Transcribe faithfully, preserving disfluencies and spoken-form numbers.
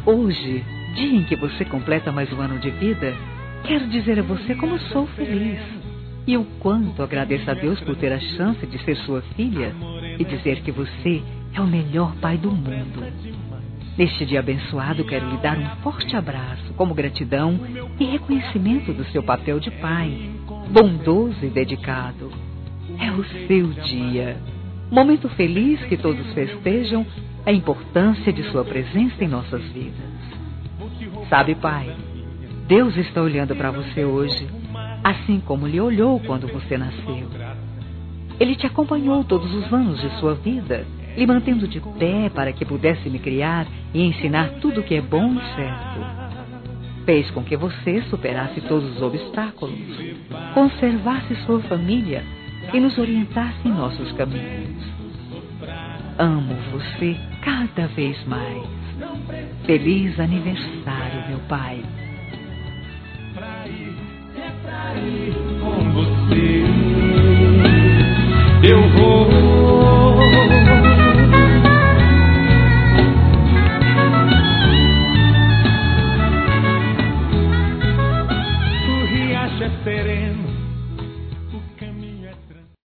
Hoje, dia em que você completa mais um ano de vida, quero dizer a você como sou feliz e o quanto agradeço a Deus por ter a chance de ser sua filha e dizer que você é o melhor pai do mundo. Neste dia abençoado, quero lhe dar um forte abraço como gratidão e reconhecimento do seu papel de pai, bondoso e dedicado. É o seu dia, momento feliz que todos festejam a importância de sua presença em nossas vidas. Sabe, pai, Deus está olhando para você hoje, assim como lhe olhou quando você nasceu. Ele te acompanhou todos os anos de sua vida, lhe mantendo de pé para que pudesse me criar e ensinar tudo o que é bom e certo. Fez com que você superasse todos os obstáculos, conservasse sua família e nos orientasse em nossos caminhos. Amo você cada vez mais. Feliz aniversário, meu pai. Pra ir, é pra ir.